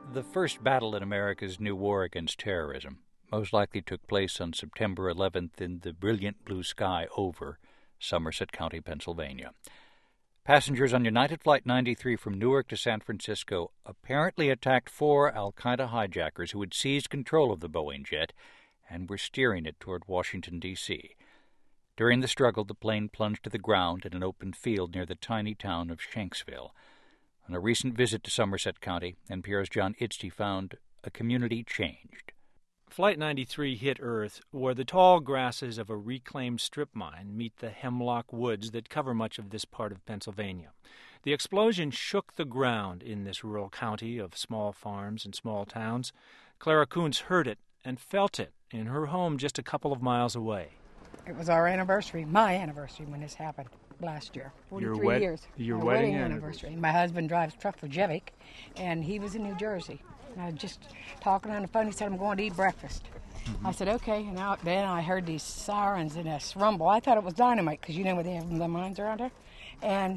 The first battle in America's new war against terrorism most likely took place on September 11th in the brilliant blue sky over Somerset County, Pennsylvania. Passengers on United Flight 93 from Newark to San Francisco apparently attacked 4 al-Qaeda hijackers who had seized control of the Boeing jet and were steering it toward Washington, D.C. During the struggle, the plane plunged to the ground in an open field near the tiny town of Shanksville. On a recent visit to Somerset County, NPR's John Idsty found a community changed. Flight 93 hit Earth where the tall grasses of a reclaimed strip mine meet the hemlock woods that cover much of this part of Pennsylvania. The explosion shook the ground in this rural county of small farms and small towns. Clara Koontz heard it and felt it in her home just a couple of miles away. It was our anniversary, my anniversary, when this happened last year. 43 years. Your my wedding anniversary. My husband drives truck for Jevic, and he was in New Jersey. And I was just talking on the phone. He said, I'm going to eat breakfast. Mm-hmm. I said, okay. And then I heard these sirens and this rumble. I thought it was dynamite because you know where they have the mines around there. And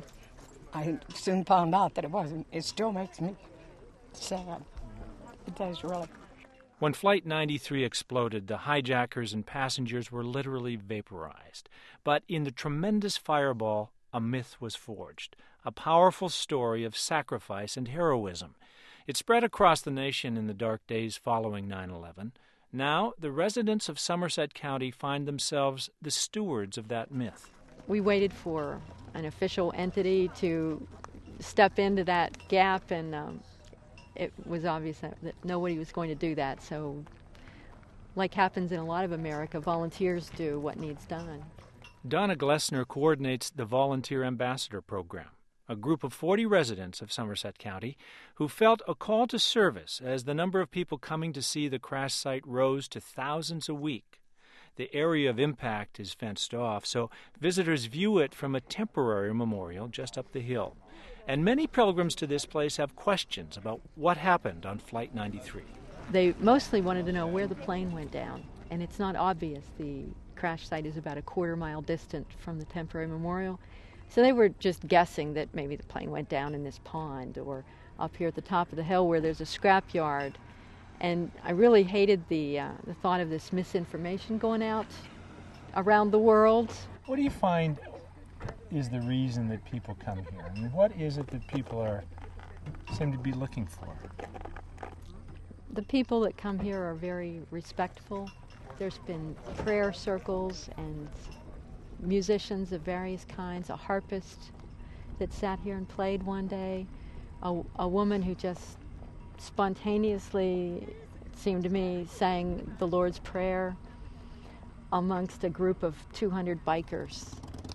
I soon found out that it wasn't. It still makes me sad. It does, really. When Flight 93 exploded, the hijackers and passengers were literally vaporized. But in the tremendous fireball, a myth was forged, a powerful story of sacrifice and heroism. It spread across the nation in the dark days following 9/11. Now, the residents of Somerset County find themselves the stewards of that myth. We waited for an official entity to step into that gap, and it was obvious that nobody was going to do that. So, like happens in a lot of America, volunteers do what needs done. Donna Glessner coordinates the Volunteer Ambassador Program, a group of 40 residents of Somerset County who felt a call to service as the number of people coming to see the crash site rose to thousands a week. The area of impact is fenced off, so visitors view it from a temporary memorial just up the hill. And many pilgrims to this place have questions about what happened on Flight 93. They mostly wanted to know where the plane went down, and it's not obvious. The crash site is about a quarter-mile distant from the temporary memorial. So they were just guessing that maybe the plane went down in this pond or up here at the top of the hill where there's a scrapyard. And I really hated the thought of this misinformation going out around the world. What do you find is the reason that people come here? I mean, what is it that people seem to be looking for? The people that come here are very respectful. There's been prayer circles and musicians of various kinds, a harpist that sat here and played one day, a woman who just spontaneously, it seemed to me, sang the Lord's Prayer amongst a group of 200 bikers.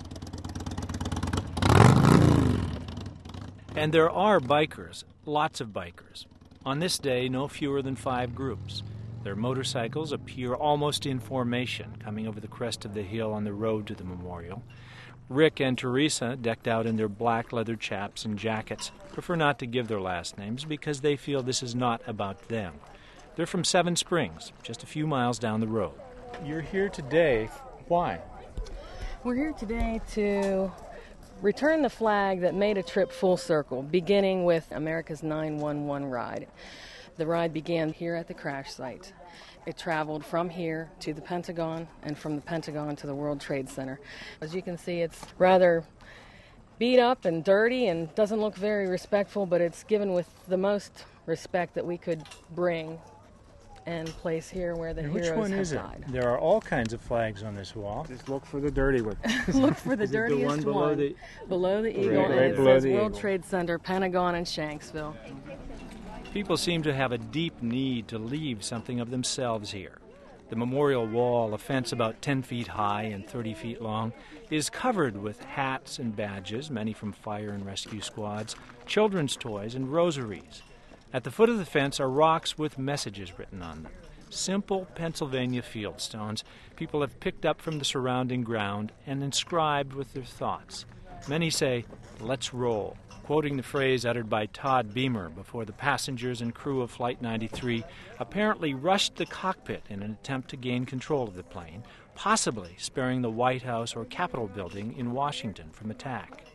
And there are bikers, lots of bikers. On this day, no fewer than 5 groups. Their motorcycles appear almost in formation, coming over the crest of the hill on the road to the memorial. Rick and Teresa, decked out in their black leather chaps and jackets, prefer not to give their last names because they feel this is not about them. They're from Seven Springs, just a few miles down the road. You're here today. Why? We're here today to return the flag that made a trip full circle, beginning with America's 911 ride. The ride began here at the crash site. It traveled from here to the Pentagon and from the Pentagon to the World Trade Center. As you can see, it's rather beat up and dirty and doesn't look very respectful, but it's given with the most respect that we could bring and place here where the heroes have died. Which one is it? There are all kinds of flags on this wall. Just look for the dirty one. Look for the dirtiest the one. Below the eagle, right and it below says the World eagle. Trade Center, Pentagon, and Shanksville. People seem to have a deep need to leave something of themselves here. The memorial wall, a fence about 10 feet high and 30 feet long, is covered with hats and badges, many from fire and rescue squads, children's toys, and rosaries. At the foot of the fence are rocks with messages written on them. Simple Pennsylvania fieldstones people have picked up from the surrounding ground and inscribed with their thoughts. Many say, "Let's roll," quoting the phrase uttered by Todd Beamer before the passengers and crew of Flight 93 apparently rushed the cockpit in an attempt to gain control of the plane, possibly sparing the White House or Capitol building in Washington from attack.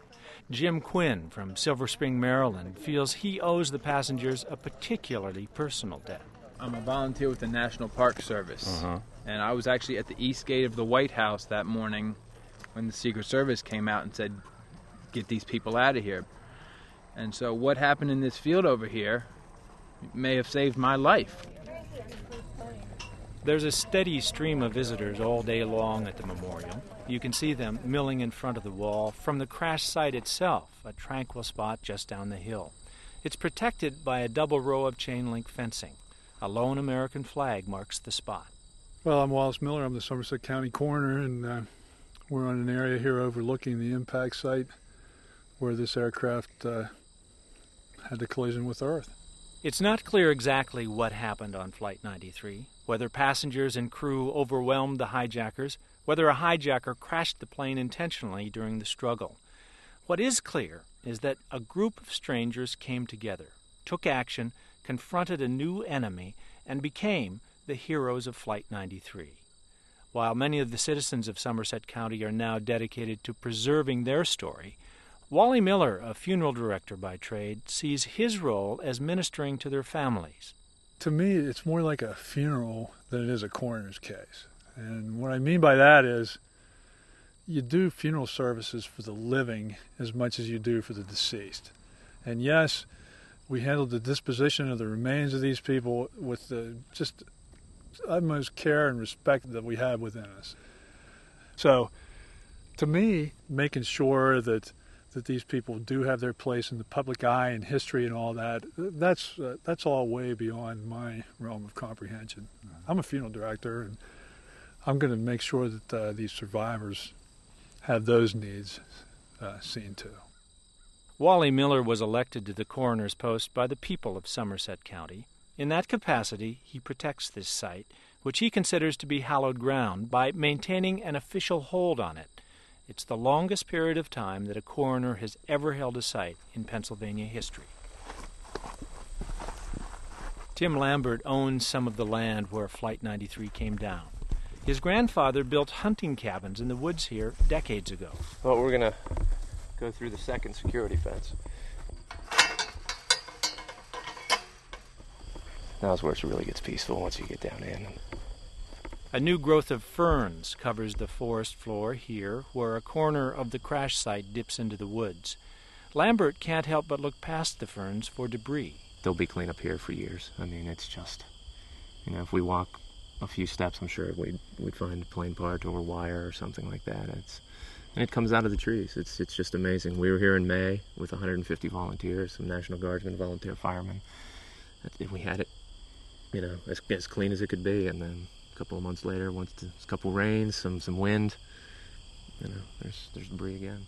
Jim Quinn from Silver Spring, Maryland, feels he owes the passengers a particularly personal debt. I'm a volunteer with the National Park Service, and I was actually at the east gate of the White House that morning when the Secret Service came out and said, get these people out of here. And so what happened in this field over here may have saved my life. There's a steady stream of visitors all day long at the memorial. You can see them milling in front of the wall from the crash site itself, a tranquil spot just down the hill. It's protected by a double row of chain-link fencing. A lone American flag marks the spot. Well, I'm Wallace Miller. I'm the Somerset County coroner, and we're on an area here overlooking the impact site where this aircraft had the collision with Earth. It's not clear exactly what happened on Flight 93, whether passengers and crew overwhelmed the hijackers, whether a hijacker crashed the plane intentionally during the struggle. What is clear is that a group of strangers came together, took action, confronted a new enemy, and became the heroes of Flight 93. While many of the citizens of Somerset County are now dedicated to preserving their story, Wally Miller, a funeral director by trade, sees his role as ministering to their families. To me, it's more like a funeral than it is a coroner's case. And what I mean by that is you do funeral services for the living as much as you do for the deceased. And yes, we handled the disposition of the remains of these people with the just utmost care and respect that we have within us. So, to me, making sure that these people do have their place in the public eye and history and all that, that's all way beyond my realm of comprehension. I'm a funeral director, and I'm going to make sure that these survivors have those needs seen to. Wally Miller was elected to the coroner's post by the people of Somerset County. In that capacity, he protects this site, which he considers to be hallowed ground, by maintaining an official hold on it. It's the longest period of time that a coroner has ever held a site in Pennsylvania history. Tim Lambert owns some of the land where Flight 93 came down. His grandfather built hunting cabins in the woods here decades ago. Well, we're going to go through the second security fence. Now's where it really gets peaceful once you get down in. A new growth of ferns covers the forest floor here, where a corner of the crash site dips into the woods. Lambert can't help but look past the ferns for debris. They'll be cleaned up here for years. I mean, it's just, if we walk a few steps, I'm sure we'd find a plane part or wire or something like that. And it comes out of the trees. It's just amazing. We were here in May with 150 volunteers, some National Guardsmen, volunteer firemen. We had it, as clean as it could be, and then a couple of months later, once a couple rains, some wind, there's debris again.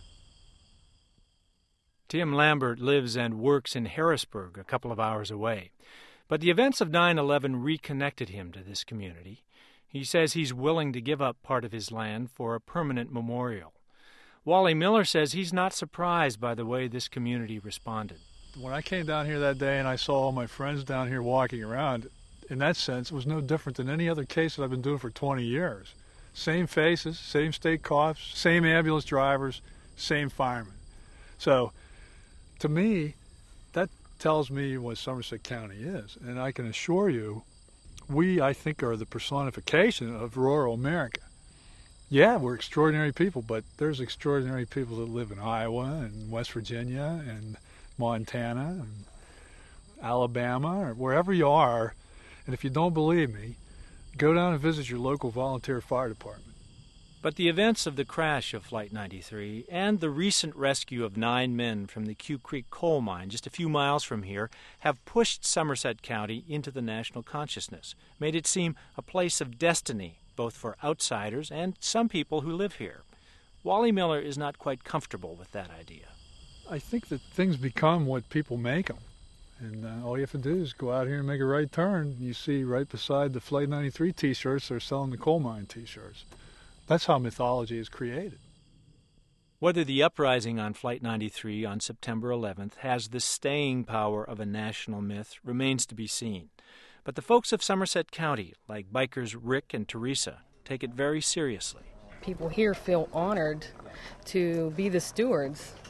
Tim Lambert lives and works in Harrisburg, a couple of hours away. But the events of 9/11 reconnected him to this community. He says he's willing to give up part of his land for a permanent memorial. Wally Miller says he's not surprised by the way this community responded. When I came down here that day and I saw all my friends down here walking around, in that sense, it was no different than any other case that I've been doing for 20 years. Same faces, same state cops, same ambulance drivers, same firemen. So, to me, that tells me what Somerset County is. And I can assure you, we, I think, are the personification of rural America. Yeah, we're extraordinary people, but there's extraordinary people that live in Iowa and West Virginia and Montana and Alabama or wherever you are. And if you don't believe me, go down and visit your local volunteer fire department. But the events of the crash of Flight 93 and the recent rescue of 9 men from the Q Creek coal mine just a few miles from here have pushed Somerset County into the national consciousness, made it seem a place of destiny, both for outsiders and some people who live here. Wally Miller is not quite comfortable with that idea. I think that things become what people make them. And all you have to do is go out here and make a right turn. You see right beside the Flight 93 T-shirts, they're selling the coal mine T-shirts. That's how mythology is created. Whether the uprising on Flight 93 on September 11th has the staying power of a national myth remains to be seen. But the folks of Somerset County, like bikers Rick and Teresa, take it very seriously. People here feel honored to be the stewards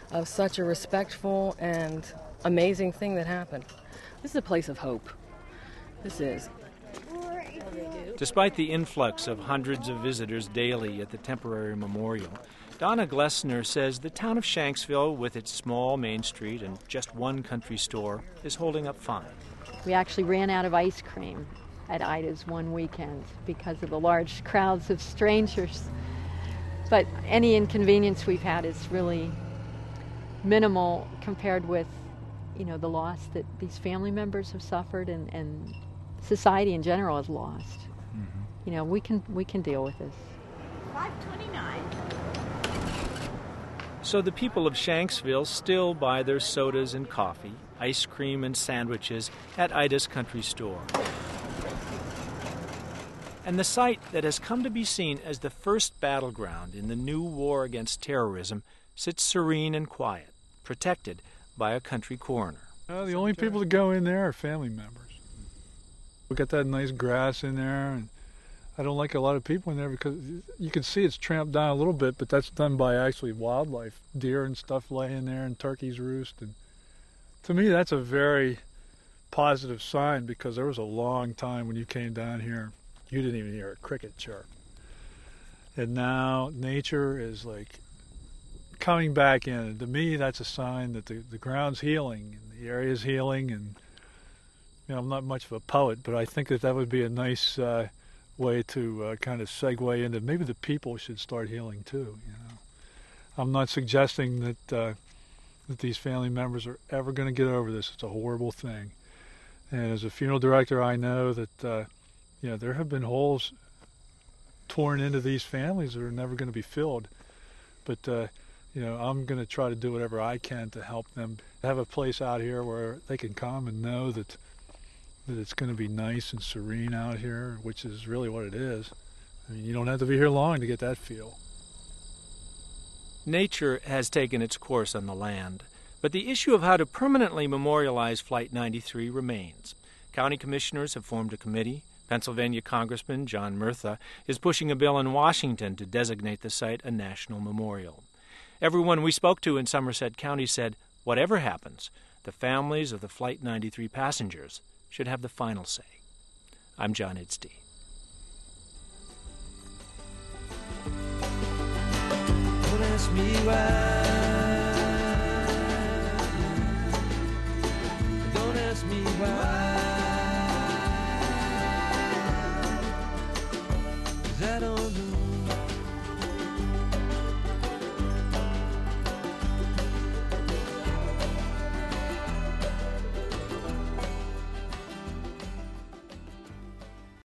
of such a respectful and amazing thing that happened. This is a place of hope. This is. Despite the influx of hundreds of visitors daily at the temporary memorial, Donna Glessner says the town of Shanksville, with its small main street and just one country store, is holding up fine. We actually ran out of ice cream at Ida's one weekend because of the large crowds of strangers. But any inconvenience we've had is really minimal compared with, the loss that these family members have suffered and society in general has lost. Mm-hmm. We can deal with this. $5.29. So the people of Shanksville still buy their sodas and coffee, ice cream and sandwiches at Ida's country store. And the site that has come to be seen as the first battleground in the new war against terrorism sits serene and quiet, protected by a country coroner. The only people that go in there are family members. We got that nice grass in there, and I don't like a lot of people in there because you can see it's tramped down a little bit, but that's done by actually wildlife, deer and stuff laying there, and turkeys roost. And to me, that's a very positive sign, because there was a long time when you came down here, you didn't even hear a cricket chirp. And now nature is like coming back in. And to me, that's a sign that the ground's healing and the area's healing. And I'm not much of a poet, but I think that would be a nice way to kind of segue into maybe the people should start healing too. I'm not suggesting that these family members are ever going to get over this. It's a horrible thing. And as a funeral director, I know that there have been holes torn into these families that are never going to be filled. But I'm going to try to do whatever I can to help them have a place out here where they can come and know that it's going to be nice and serene out here, which is really what it is. I mean, you don't have to be here long to get that feel. Nature has taken its course on the land, but the issue of how to permanently memorialize Flight 93 remains. County commissioners have formed a committee. Pennsylvania Congressman John Murtha is pushing a bill in Washington to designate the site a national memorial. Everyone we spoke to in Somerset County said, whatever happens, the families of the Flight 93 passengers should have the final say. I'm John Idsty. Don't ask me why. Don't ask me why.